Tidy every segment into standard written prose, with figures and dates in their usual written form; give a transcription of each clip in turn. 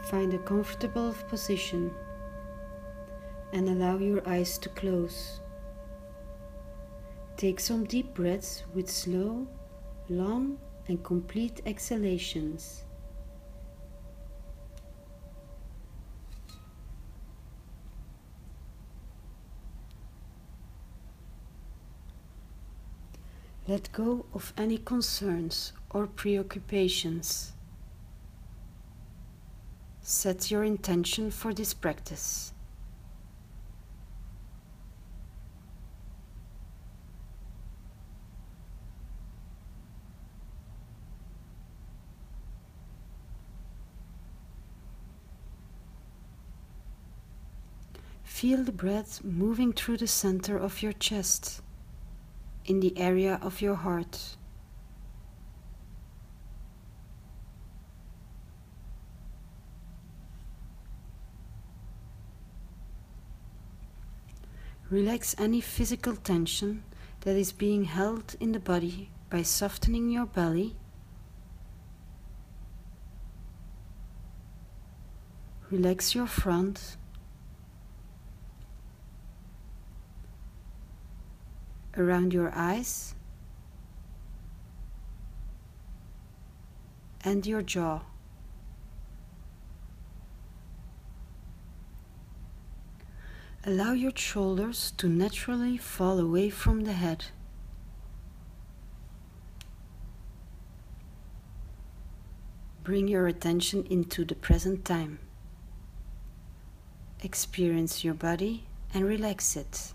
Find a comfortable position and allow your eyes to close. Take some deep breaths with slow, long, and complete exhalations. Let go of any concerns or preoccupations. Set your intention for this practice. Feel the breath moving through the center of your chest, in the area of your heart. Relax any physical tension that is being held in the body by softening your belly. Relax your front, around your eyes, and your jaw. Allow your shoulders to naturally fall away from the head. Bring your attention into the present time. Experience your body and relax it.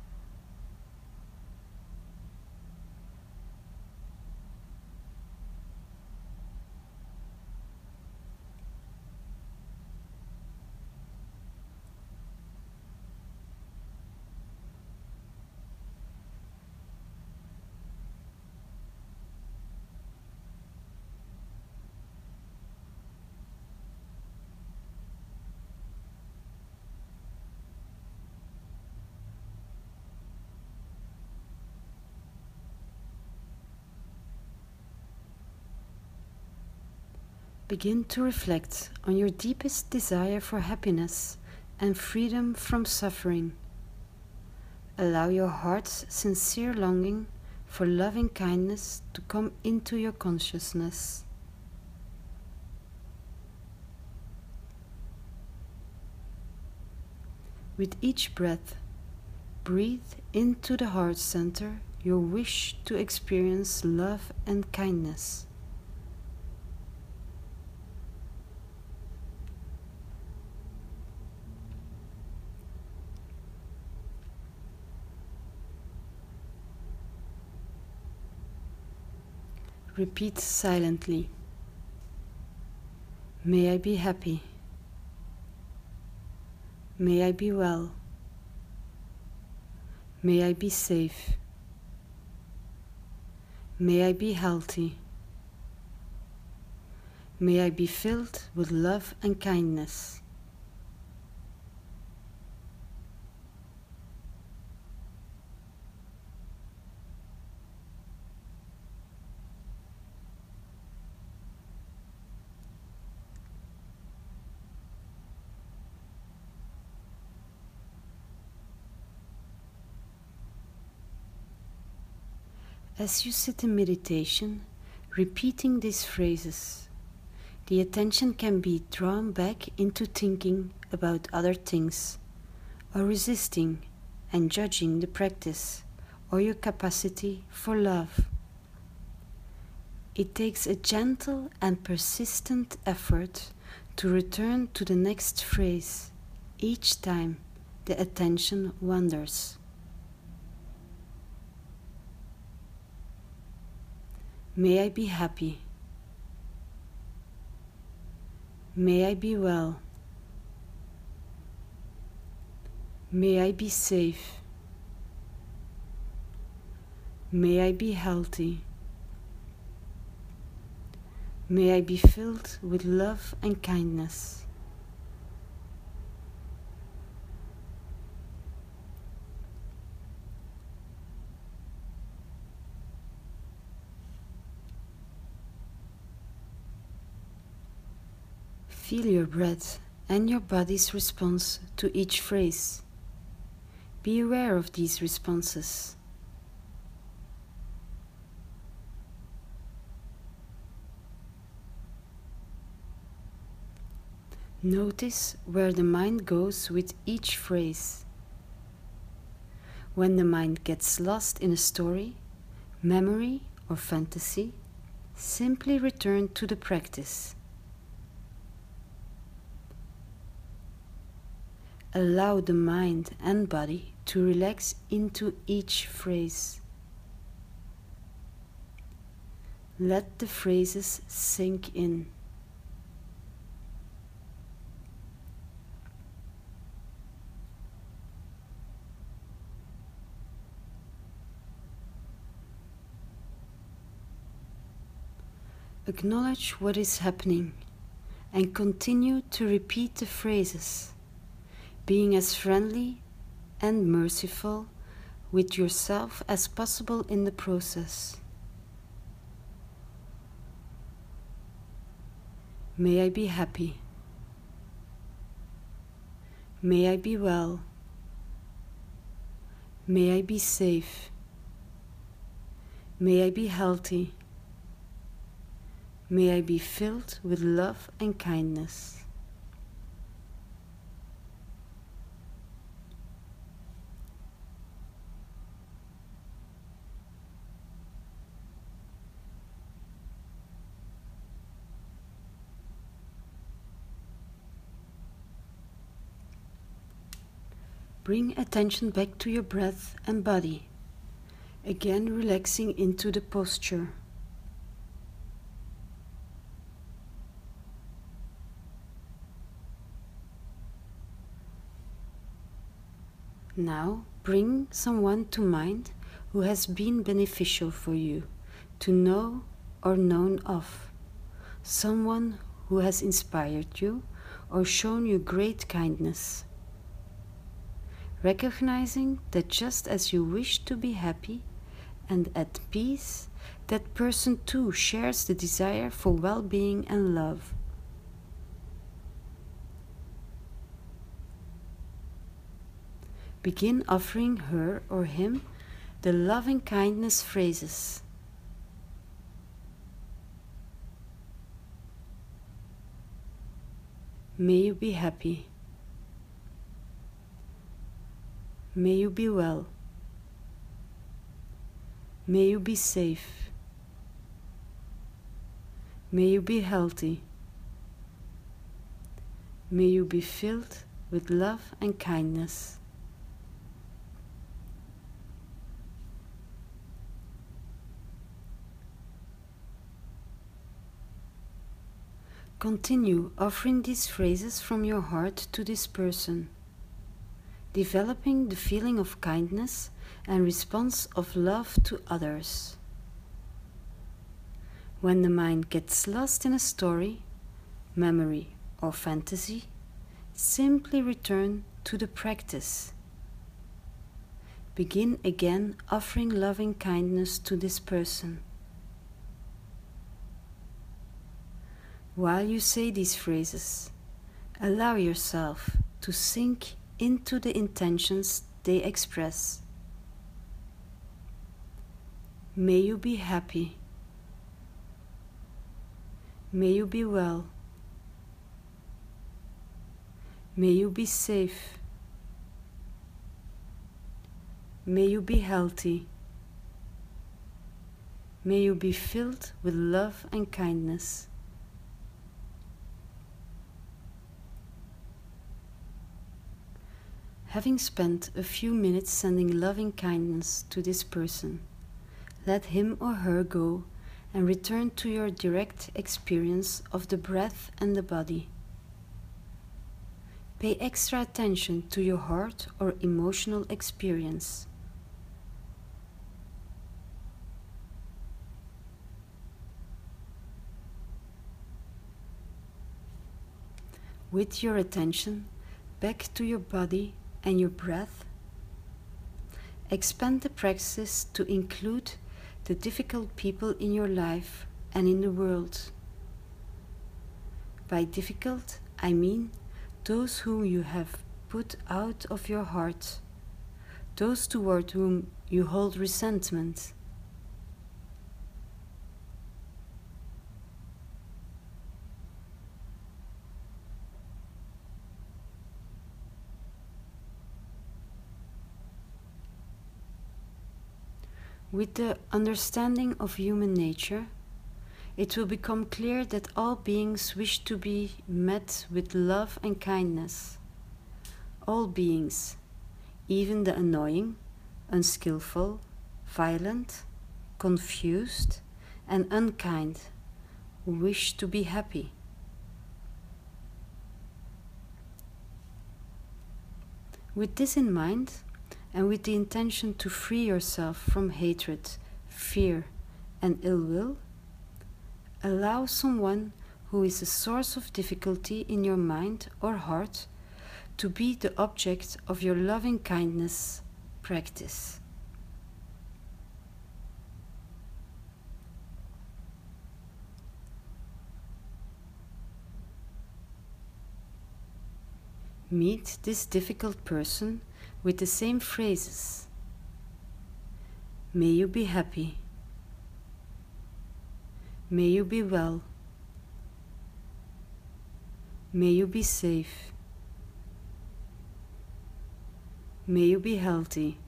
Begin to reflect on your deepest desire for happiness and freedom from suffering. Allow your heart's sincere longing for loving kindness to come into your consciousness. With each breath, breathe into the heart center your wish to experience love and kindness. Repeat silently. May I be happy. May I be well. May I be safe. May I be healthy. May I be filled with love and kindness. As you sit in meditation, repeating these phrases, the attention can be drawn back into thinking about other things, or resisting and judging the practice or your capacity for love. It takes a gentle and persistent effort to return to the next phrase each time the attention wanders. May I be happy. May I be well. May I be safe. May I be healthy. May I be filled with love and kindness. Feel your breath and your body's response to each phrase. Be aware of these responses. Notice where the mind goes with each phrase. When the mind gets lost in a story, memory, or fantasy, simply return to the practice. Allow the mind and body to relax into each phrase. Let the phrases sink in. Acknowledge what is happening and continue to repeat the phrases, being as friendly and merciful with yourself as possible in the process. May I be happy. May I be well. May I be safe. May I be healthy. May I be filled with love and kindness. Bring attention back to your breath and body, again relaxing into the posture. Now bring someone to mind who has been beneficial for you to know or known of. Someone who has inspired you or shown you great kindness. Recognizing that just as you wish to be happy and at peace, that person too shares the desire for well-being and love. Begin offering her or him the loving kindness phrases. May you be happy. May you be well. May you be safe. May you be healthy. May you be filled with love and kindness. Continue offering these phrases from your heart to this person, developing the feeling of kindness and response of love to others. When the mind gets lost in a story, memory, or fantasy, simply return to the practice. Begin again offering loving kindness to this person. While you say these phrases, allow yourself to sink into the intentions they express. May you be happy. May you be well. May you be safe. May you be healthy. May you be filled with love and kindness. Having spent a few minutes sending loving kindness to this person, let him or her go and return to your direct experience of the breath and the body. Pay extra attention to your heart or emotional experience. With your attention back to your body and your breath, expand the practice to include the difficult people in your life and in the world. By difficult, I mean those whom you have put out of your heart, those toward whom you hold resentment. With the understanding of human nature, it will become clear that all beings wish to be met with love and kindness. All beings, even the annoying, unskillful, violent, confused, and unkind, who wish to be happy. With this in mind, and with the intention to free yourself from hatred, fear, and ill will, allow someone who is a source of difficulty in your mind or heart to be the object of your loving kindness practice. Meet this difficult person with the same phrases. May you be happy. May you be well. May you be safe. May you be healthy.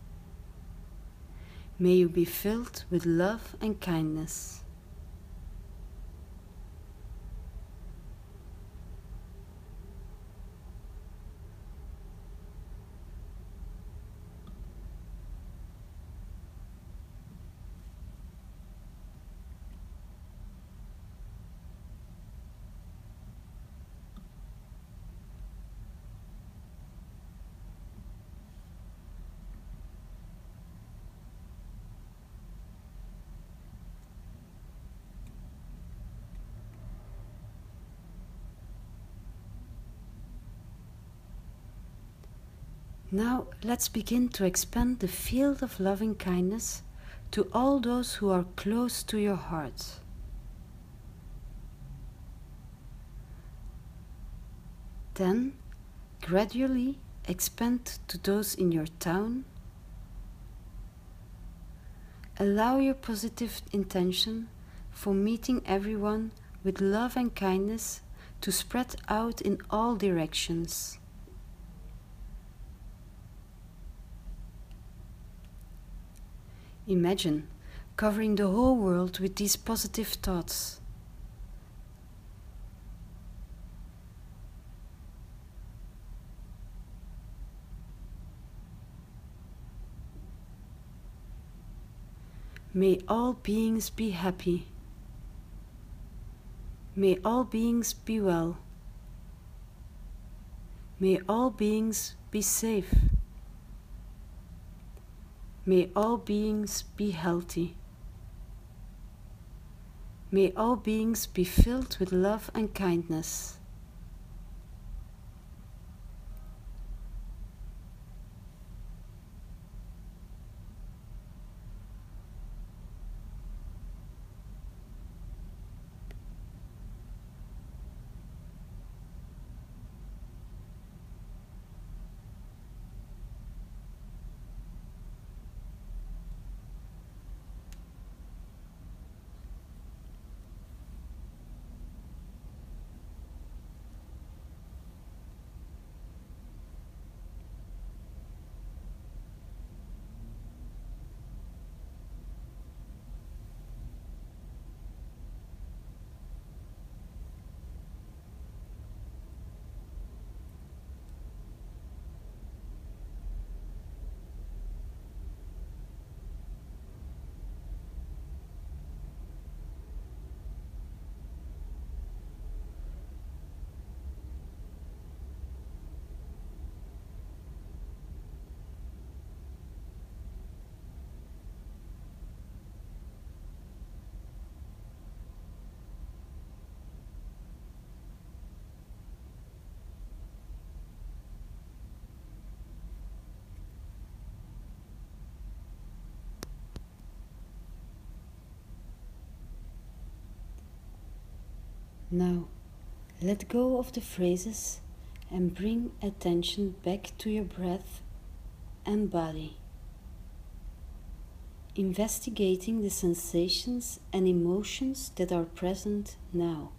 May you be filled with love and kindness. Now let's begin to expand the field of loving kindness to all those who are close to your heart. Then gradually expand to those in your town. Allow your positive intention for meeting everyone with love and kindness to spread out in all directions. Imagine covering the whole world with these positive thoughts. May all beings be happy. May all beings be well. May all beings be safe. May all beings be healthy. May all beings be filled with love and kindness. Now, Let go of the phrases and bring attention back to your breath and body, investigating the sensations and emotions that are present now.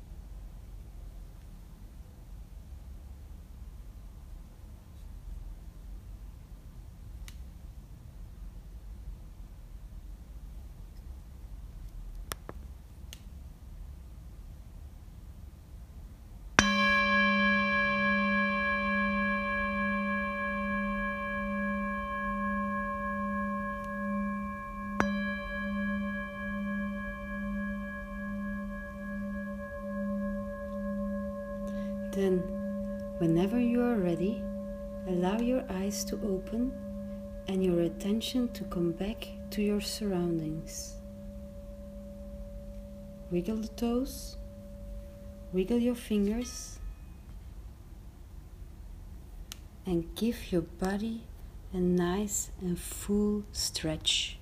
Then, whenever you are ready, allow your eyes to open and your attention to come back to your surroundings. Wiggle the toes, wiggle your fingers, and give your body a nice and full stretch.